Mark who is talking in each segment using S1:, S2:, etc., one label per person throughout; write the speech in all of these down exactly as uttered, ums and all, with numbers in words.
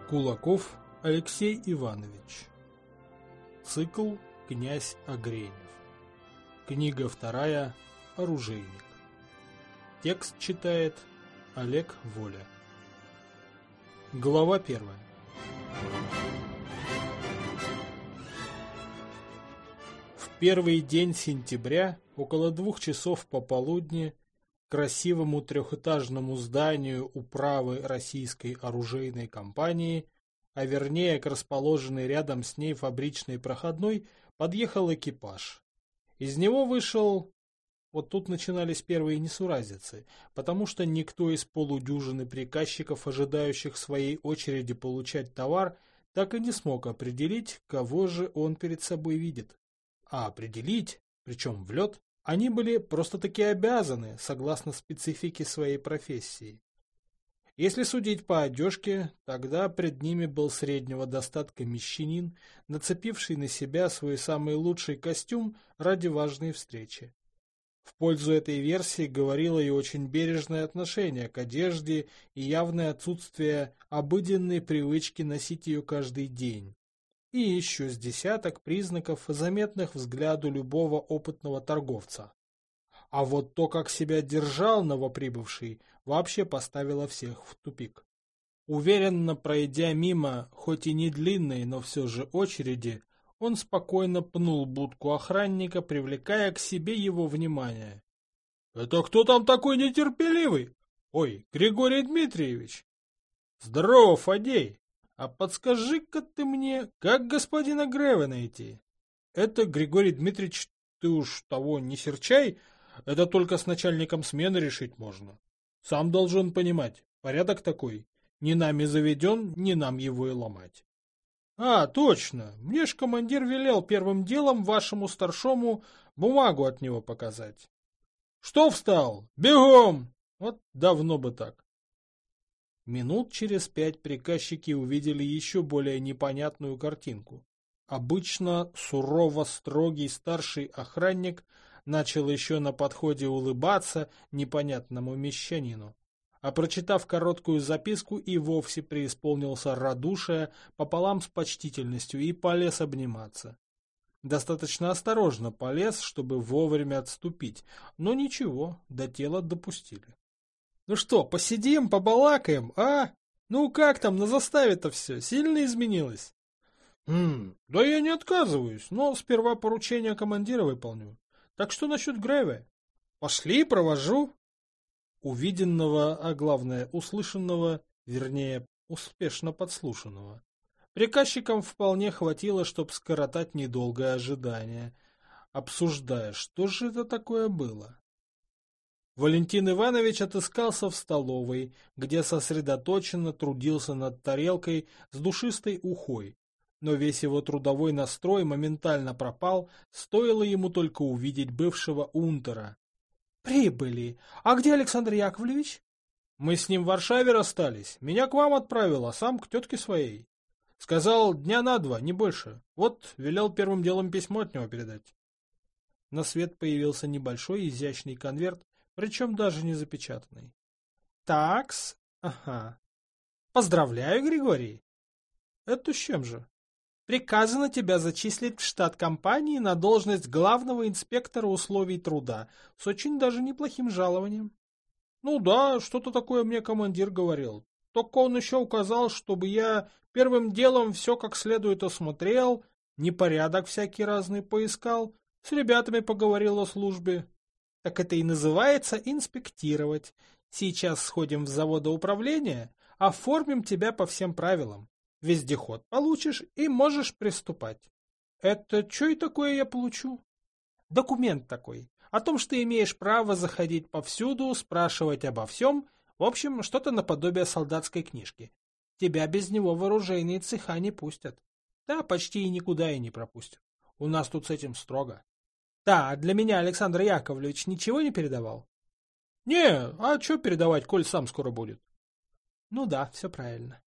S1: Кулаков Алексей Иванович. Цикл «Князь Огренев». Книга вторая. Оружейник. Текст читает Олег Воля. Глава первая. В первый день сентября, около двух часов пополудни, к красивому трехэтажному зданию управы Российской оружейной компании, а вернее к расположенной рядом с ней фабричной проходной, подъехал экипаж. Из него вышел... Вот тут начинались первые несуразицы, потому что никто из полудюжины приказчиков, ожидающих своей очереди получать товар, так и не смог определить, кого же он перед собой видит. А определить, причем в лед, они были просто-таки обязаны, согласно специфике своей профессии. Если судить по одежке, тогда пред ними был среднего достатка мещанин, нацепивший на себя свой самый лучший костюм ради важной встречи. В пользу этой версии говорило и очень бережное отношение к одежде и явное отсутствие обыденной привычки носить ее каждый день. И еще с десяток признаков, заметных взгляду любого опытного торговца. А вот то, как себя держал новоприбывший, вообще поставило всех в тупик. Уверенно пройдя мимо, хоть и не длинной, но все же очереди, он спокойно пнул будку охранника, привлекая к себе его внимание. — Это кто там такой нетерпеливый? Ой, Григорий Дмитриевич! — Здорово, Фадей! А подскажи-ка ты мне, как господина Грева найти? — Это, Григорий Дмитриевич, ты уж того не серчай, это только с начальником смены решить можно. Сам должен понимать, порядок такой, не нами заведен, не нам его и ломать. А, точно, мне ж командир велел первым делом вашему старшому бумагу от него показать. Что встал? Бегом! Вот давно бы так. Минут через пять приказчики увидели еще более непонятную картинку. Обычно сурово строгий старший охранник начал еще на подходе улыбаться непонятному мещанину. А прочитав короткую записку, и вовсе преисполнился радушия пополам с почтительностью и полез обниматься. Достаточно осторожно полез, чтобы вовремя отступить, но ничего, до тела допустили. — Ну что, посидим, побалакаем, а? Ну как там на заставе-то все, сильно изменилось? — Хм, да я не отказываюсь, но сперва поручение командира выполню. Так что насчет Греве? Пошли, провожу. Увиденного, а главное услышанного, вернее, успешно подслушанного. Приказчикам вполне хватило, чтобы скоротать недолгое ожидание, обсуждая, что же это такое было. Валентин Иванович отыскался в столовой, где сосредоточенно трудился над тарелкой с душистой ухой, но весь его трудовой настрой моментально пропал, стоило ему только увидеть бывшего унтера. «Прибыли. А где Александр Яковлевич?» «Мы с ним в Варшаве расстались. Меня к вам отправил, а сам к тетке своей. Сказал, дня на два, не больше. Вот, велел первым делом письмо от него передать». На свет появился небольшой изящный конверт, причем даже не запечатанный. «Такс, ага. Поздравляю, Григорий». «Это с чем же?» Приказано тебя зачислить в штат компании на должность главного инспектора условий труда с очень даже неплохим жалованием. Ну да, что-то такое мне командир говорил. Только он еще указал, чтобы я первым делом все как следует осмотрел, непорядок всякий разный поискал, с ребятами поговорил о службе. Так это и называется инспектировать. Сейчас сходим в заводоуправление, оформим тебя по всем правилам. Вездеход получишь и можешь приступать. Это что и такое я получу? Документ такой, о том, что имеешь право заходить повсюду, спрашивать обо всем, в общем, что-то наподобие солдатской книжки. Тебя без него в оружейные цеха не пустят. Да, почти и никуда и не пропустят. У нас тут с этим строго. Да, для меня Александр Яковлевич ничего не передавал? Не, а что передавать, коль сам скоро будет? Ну да, все правильно.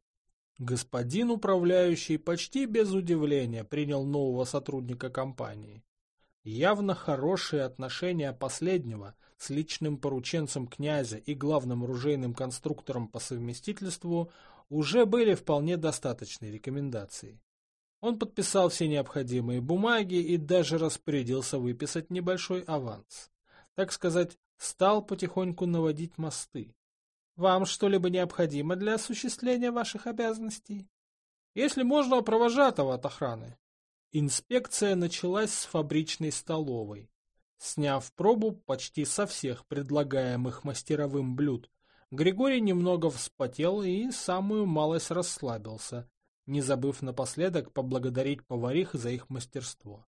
S1: Господин управляющий почти без удивления принял нового сотрудника компании. Явно хорошие отношения последнего с личным порученцем князя и главным оружейным конструктором по совместительству уже были вполне достаточной рекомендацией. Он подписал все необходимые бумаги и даже распорядился выписать небольшой аванс. Так сказать, стал потихоньку наводить мосты. Вам что-либо необходимо для осуществления ваших обязанностей? Если можно, провожатого от охраны. Инспекция началась с фабричной столовой. Сняв пробу почти со всех предлагаемых мастеровым блюд, Григорий немного вспотел и самую малость расслабился, не забыв напоследок поблагодарить поварих за их мастерство.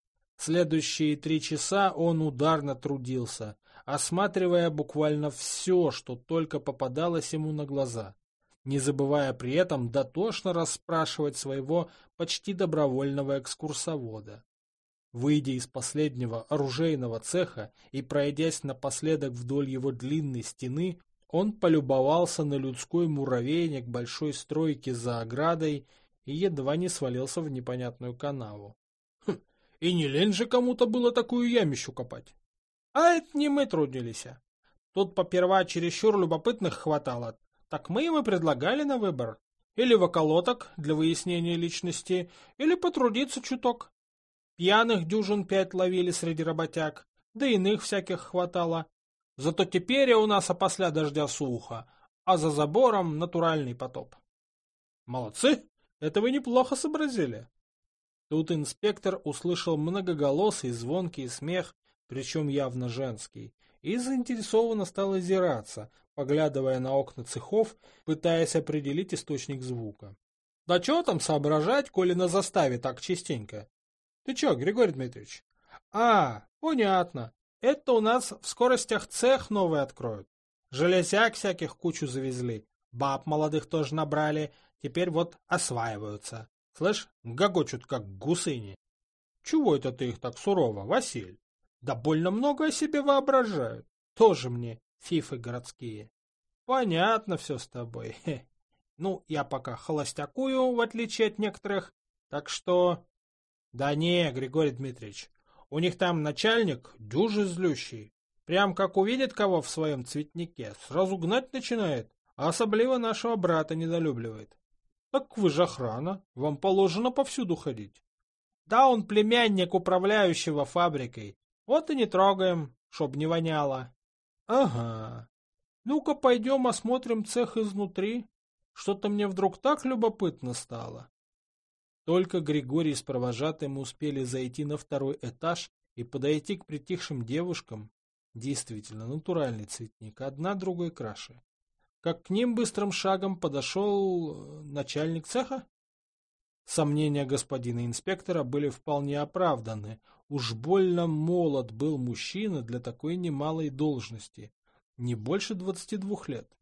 S1: Следующие три часа он ударно трудился, осматривая буквально все, что только попадалось ему на глаза, не забывая при этом дотошно расспрашивать своего почти добровольного экскурсовода. Выйдя из последнего оружейного цеха и пройдясь напоследок вдоль его длинной стены, он полюбовался на людской муравейник большой стройки за оградой и едва не свалился в непонятную канаву. Хм, и не лень же кому-то было такую ямищу копать. А это не мы трудились. Тут поперва чересчур любопытных хватало, так мы им и предлагали на выбор. Или в околоток для выяснения личности, или потрудиться чуток. Пьяных дюжин пять ловили среди работяг, да иных всяких хватало. Зато теперь у нас опосля дождя сухо, а за забором натуральный потоп. Молодцы, это вы неплохо сообразили. Тут инспектор услышал многоголосый звонкий смех, причем явно женский, и заинтересованно стал озираться, поглядывая на окна цехов, пытаясь определить источник звука. Да чё там соображать, коли на заставе так частенько? Ты чё, Григорий Дмитриевич? А, понятно. Это у нас в скоростях цех новый откроют. Железяк всяких кучу завезли. Баб молодых тоже набрали. Теперь вот осваиваются. Слышь, гогочут как гусыни. Чего это ты их так сурово, Василь? Да больно много о себе воображают. Тоже мне фифы городские. Понятно все с тобой. Хе. Ну, я пока холостякую, в отличие от некоторых. Так что... Да не, Григорий Дмитриевич, у них там начальник дюжи злющий. Прям как увидит кого в своем цветнике, сразу гнать начинает, а особливо нашего брата недолюбливает. Так вы же охрана, вам положено повсюду ходить. Да он племянник управляющего фабрикой, вот и не трогаем, чтоб не воняло. Ага, ну-ка пойдем осмотрим цех изнутри. Что-то мне вдруг так любопытно стало. Только Григорий с провожатым успели зайти на второй этаж и подойти к притихшим девушкам, действительно натуральный цветник, одна другой краше, как к ним быстрым шагом подошел начальник цеха. Сомнения господина инспектора были вполне оправданы, уж больно молод был мужчина для такой немалой должности, не больше двадцати двух лет.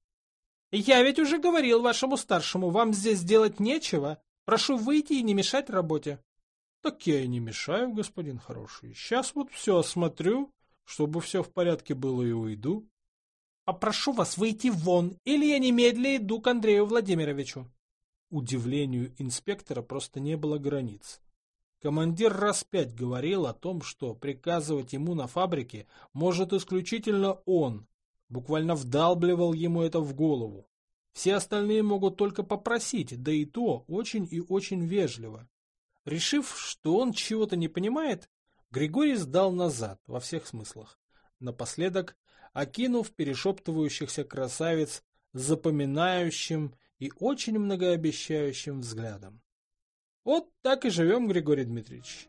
S1: — Я ведь уже говорил вашему старшему, вам здесь делать нечего. Прошу выйти и не мешать работе. — Так я и не мешаю, господин хороший. Сейчас вот все осмотрю, чтобы все в порядке было, и уйду. — Попрошу вас выйти вон, или я немедля иду к Андрею Владимировичу. Удивлению инспектора просто не было границ. Командир раз пять говорил о том, что приказывать ему на фабрике может исключительно он, буквально вдалбливал ему это в голову. Все остальные могут только попросить, да и то очень и очень вежливо. Решив, что он чего-то не понимает, Григорий сдал назад во всех смыслах, напоследок окинув перешептывающихся красавиц запоминающим и очень многообещающим взглядом. Вот так и живем, Григорий Дмитриевич.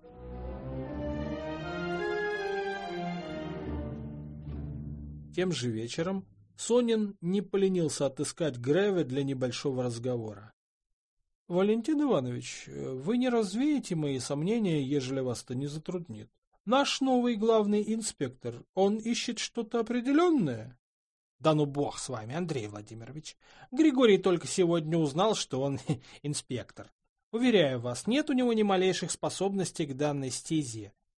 S1: Тем же вечером Сонин не поленился отыскать Греве для небольшого разговора. — Валентин Иванович, вы не развеете мои сомнения, ежели вас-то не затруднит. Наш новый главный инспектор, он ищет что-то определенное? — Да ну бог с вами, Андрей Владимирович. Григорий только сегодня узнал, что он инспектор. Уверяю вас, нет у него ни малейших способностей к данной стезе.